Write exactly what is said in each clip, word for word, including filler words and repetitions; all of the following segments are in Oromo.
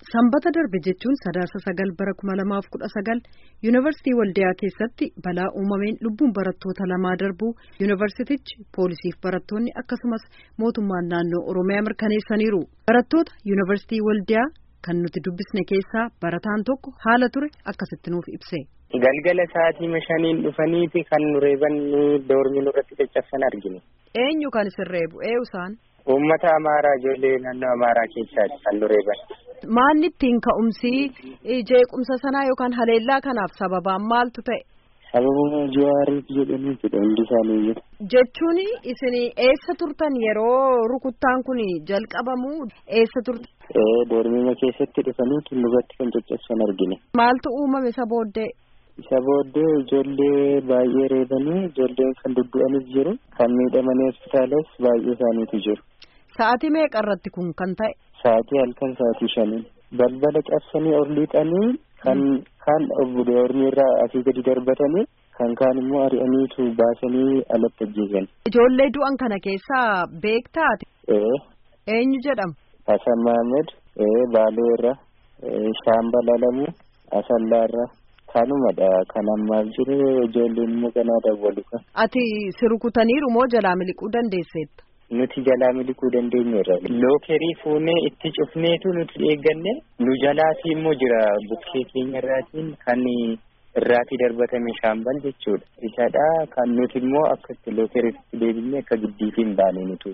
Sanbata darbe jechuun sadaasa sagal bara kuma lamaaf kudha sagal yuunivarsiitii Waldiyaa keessatti balaa uumameen lubbuun barattoota lamaa darbuu yuunivarsiitichi poolisiif barattoonni akkasumas mootummaan naannoo Oromiyaa mirkaneessaniiru. Barattoota yuunivarsiitii Waldiyaa kan nuti dubbisne keessaa barataan tokko haala ture akkasitti nuuf ibse. Galgala sa'aatii shaniin dhufaniiti kan nu reeban doormii nurratti caccabsan argine. Eenyu kan isin reebu? Eeyusaan? Uummata Amaaraa ijoollee naannoo Amaaraa keessaati kan nu reeban. Maalli ittiin ka'umsi jeequmsa sanaa yookaan haleellaa kanaaf sababaan maaltu ta'e? Sababuma Jawaariif jedhanii jedha hundi isaanii. Jechuun isin eessa turtan yeroo rukuttaan kun jalqabamu eessa turtan? Ee doormii keessatti dhufanii tullubatti kan caccabsan argine. Maaltu uumame isa booddee? Isa booddee ijoollee baay'ee reebanii ijoolleen kan duddu'anis jiru kan miidhamanii hospitaalas baay'ee isaaniitu jiru. Sa'aatii meeqa irratti kun kan ta'e? Sa'aatii halkan sa'aatii shanii balbala cabsanii ol liixanii kan kan doormii irraa asii gadi darbatanii kan kaan immoo ari'aniitu baasanii alatti ajjeesan. Ijoollee du'an kana keessaa beektaati? Ee. Eenyu jedhamu? Hasan Mahammad, ee Baalee irra, Shaambal Alamuu, Asallaa irra kanumadha kan ammaaf jiru ijoolleen immoo kanaa dawwalu kan. Ati si rukutaniiru moo jalaa miliquu dandeesseetta? Nuti jalaa miliquu dandeenyeerra. Lookerii fuunee itti cufneetu nuti eegganne nu jalaatii immoo jira bukkee keenya irraatiin kan irraatii darbatame shaambal jechuudha. Isadha kan nuti immoo akkatti lookeriitti deebinee akka giddiifi hin baane nuti.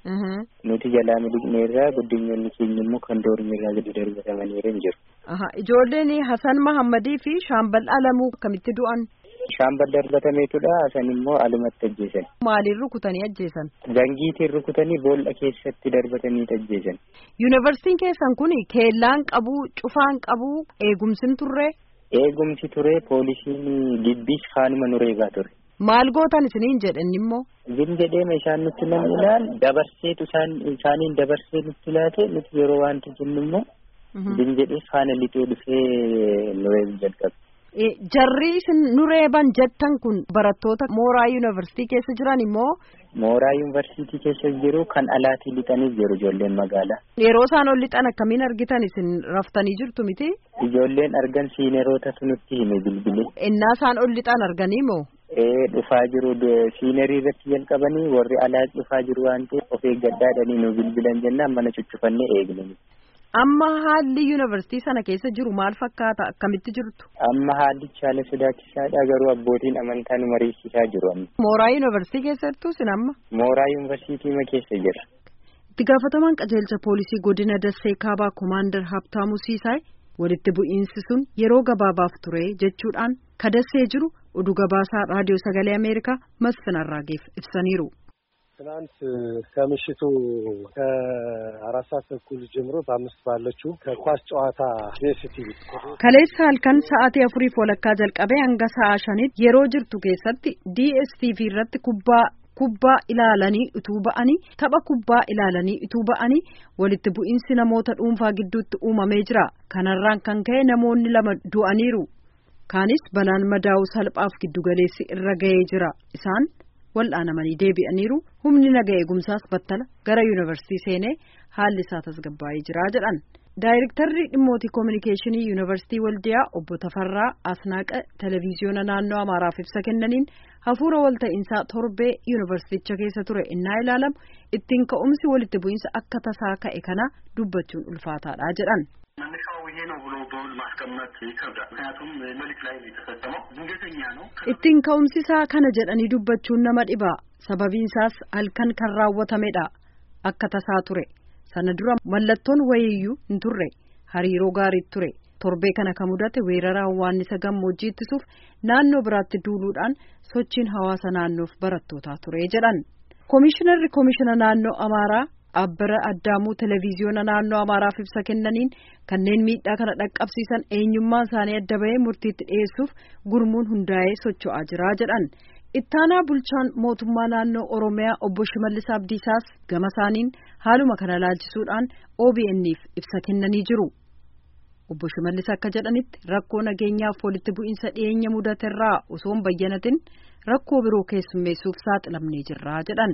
Nuti jalaa miliqneerraa guddinyoonni keenya immoo kan doormirraa gadi darbatamaniiru hin jiru. Ijoolleen Hasan Mahammadii fi Shaambal Alamuu akkamitti du'an? Shaambal darbatameetudha. Hasan immoo alumatti ajjeesan. Maaliin rukutanii ajjeesan? Gangiitiin rukutanii boolla keessatti darbatanii ajjeesan. Yuunivarsiitiin keessan kun keellaan qabu, cufaan qabu, eegumsin turre? Eegumsi ture, poolisiin gibbiis kaanuma nu reebaa ture. Maal gootan isiniin jedhan immoo? Zin jedheema isaan nutti namni ilaal dabarseetu isaan isaaniin dabarsee nutti laate nuti yeroo wanti jennu immoo zin jedhee faana lixee dhufee nu reebu jalqabe. Jarri isin nu reeban jettan kun barattoota mooraa yuunivarsiitii keessa jiran immoo? Mooraa yuunivarsiitii keessa jiru kan alaatii lixanii jiru ijoolleen magaalaa. Yeroo isaan ol lixan akkamiin argitan isin raftanii jirtu miti? Ijoolleen argan siineroota nutti hime bilbilee. Innaa isaan ol lixan arganii moo? Ee dhufaa jiru siinerii irratti jalqabanii warri alaa dhufaa jiru waan ta'eef of eeggadhaadhanii nu bilbilan jennaan mana cuccufannee eegne. Amma haalli yuunivarsiitii sana keessa jiru maal fakkaata? Akkamitti jirtu? Amma haallichi haala sodaachisaadha garuu abbootiin amantaa nu mariisisaa jiru amma. Mooraa yuunivarsiitii keessa jirtu sin amma? Mooraa yuunivarsiitii keessa jira. Itti gaafatamaan qajeelcha poolisii godina Dassee Kaabaa Koomaandar Habtaamuu Siisaay walitti bu'iinsi sun yeroo gabaabaaf ture jechuudhaan ka Dassee jiru oduu gabaasaa raadiyoo sagalee Ameerikaa Masfin Arraageef ibsaniiru. ትናንት ከምሽቱ ከአራት ሰዓት ተኩል ጀምሮ በአምስት ባለችው ከኳስ ጨዋታ ዲኤስቲቪ ከሌሳ halkan sa'aatii afuriif walakkaa jalqabee hanga sa'a shanitti yeroo jirtu keessatti ዲኤስቲቪ irratti kubbaa kubbaa ilaalanii utuu ba'anii tapha kubbaa ilaalanii utuu ba'anii walitti bu'iinsi namoota dhuunfaa gidduutti uumamee jira. Kanarraan kan ka'e namoonni lama du'aniiru. Kaanis balaan madaa'uu salphaaf giddugaleessi irra ga'ee jira. Isaan wal'aanamanii deebi'aniiru. Humni naga eegumsaas battala gara yuunivarsiitii seenee haalli isaa tasgabbaa'ee jira jedhan. Daayirektarri dhimmoota koominikeeshinii yuunivarsiitii Waldiyaa obbo Tafarraa Asnaaqa televiziyoona naannoo Amaaraaf ibsa kennaniin hafuura walta'iinsaa torbee yuunivarsiiticha keessa ture innaa ilaalamu ittiin ka'umsi walitti bu'iinsa akka tasaa ka'e kana dubbachuun ulfaataadha jedhan. Ittiin ka'umsisaa kana jedhanii dubbachuun nama dhiba. Sababiin isaas halkan kan raawwatamedha. Akka tasaa ture. Sana dura mallattoon wayiyyuu hin turre. Hariiroo gaarii ture. Torbee kana kan mudate weerara hawaannisa gammoojjii ittisuuf naannoo biraatti duuluudhaan sochiin hawaasa naannoof barattootaa ture jedhan. Koomishinarri koomishina naannoo Amaaraa Abbara Addaamuu televiziyoona naannoo Amaaraaf ibsa kennaniin kanneen miidhaa kana dhaqqabsiisan eenyummaan isaanii adda bahee murtiitti dhiyeessuuf gurmuun hundaa'ee socho'aa jira jedhan. Ittaanaa bulchaan mootummaa naannoo Oromiyaa obbo Shimallis Abdiisaas gama isaaniin haaluma kana laalchisuudhaan O B N'if ibsa kennanii jiru. Obbo Shimallis akka jedhanitti rakkoo nageenyaaf walitti bu'iinsa dhiyeenya mudaterraa osoo hin bayyanatin rakkoo biroo keessummeessuuf saaxilamnee jirra jedhan.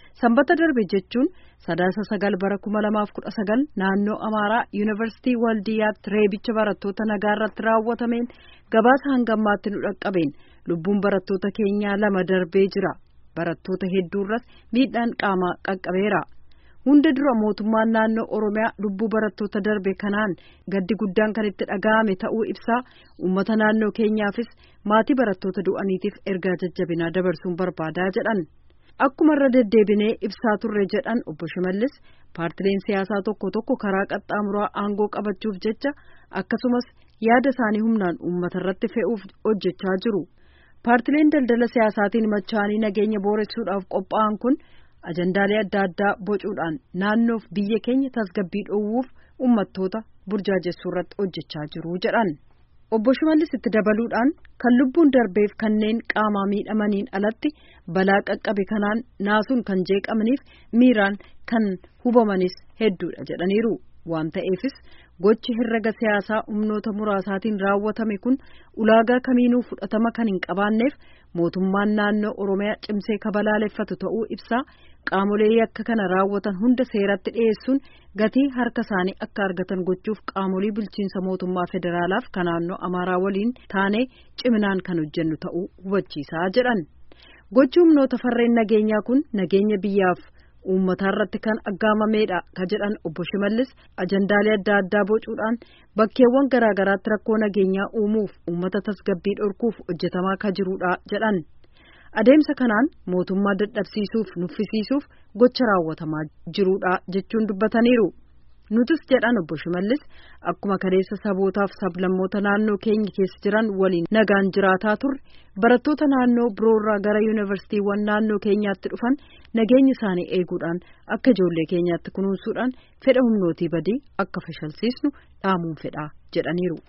Sanbata darbe jechuun sadaasa sagal bara kuma lamaaf kudha sagal naannoo Amaaraa Yuunivarsiitii Waldiyaatti reebicha barattoota nagaa irratti raawwatameen gabaasa hanga ammaatti nu dhaqqabeen lubbuun barattoota keenyaa lama darbee jira. Barattoota hedduurras miidhaan qaamaa qaqqabeera. Hunda dura mootummaan naannoo Oromiyaa lubbuu barattoota darbe kanaan gaddi guddaan kan itti dhaga'ame ta'uu ibsaa uummata naannoo keenyaafis maatii barattoota du'aniitiif ergaa jajjabinaa dabarsuun barbaadaa jedhan. Akkuma irra deddeebinee ibsaa turre jedhan obbo Shimallis paartileen siyaasaa tokko tokko karaa qaxxaamuraa aangoo qabachuuf jecha akkasumas yaada isaanii humnaan uummata irratti fe'uuf hojjechaa jiru. Paartileen daldala siyaasaatiin machaanii nageenya booressuudhaaf qophaa'an kun ajandaalee adda addaa bocuudhaan naannoof biyya keenya tasgabbii dhoowwuuf uummattoota burjaajessuu irratti hojjechaa jiru jedhan. Obbo Shimallis itti dabaluudhaan kan lubbuun darbeef kanneen qaamaa miidhamaniin alatti balaa qaqqabe kanaan naasuun kan jeeqamaniif miiraan kan hubamanis hedduudha jedhaniiru. Waan ta'eefis gochi herrega siyaasaa humnoota muraasaatiin raawwatame kun ulaagaa kamiinuu fudhatama kan hin qabaanneef mootummaan naannoo Oromiyaa cimsee kabalaaleffatu ta'uu ibsaa qaamolee yakka kana raawwatan hunda seeratti dhiyeessuun gatii harka isaanii akka argatan gochuuf qaamolee bulchiinsa mootummaa federaalaaf kan naannoo Amaaraa waliin taanee ciminaan kan hojjennu ta'uu hubachiisaa jedhan. Gochi humnoota farreen nageenyaa kun nageenya biyyaaf uummataa irratti kan aggaamameedha ka jedhan obbo Shimallis ajandaalee adda addaa bocuudhaan bakkeewwan garaa garaatti rakkoo nageenyaa uumuuf uummata tasgabbii dhorkuuf hojjetamaa ka jirudha jedhan. Adeemsa kanaan mootummaa dadhabsiisuuf nuffisiisuuf gocha raawwatamaa jirudha jechuun dubbataniiru. Nutis jedhan obbo Shimallis akkuma kaleessa sabootaaf sablammoota naannoo keenya keessa jiran waliin nagaan jiraataa turre barattoota naannoo biroorraa gara yuunivarsiitiiwwan naannoo keenyaatti dhufan nageenya isaanii eeguudhaan akka ijoollee keenyaatti kunuunsuudhaan fedha humnootii badii akka fashalsiisnu dhaamuun fedhaa jedhaniiru.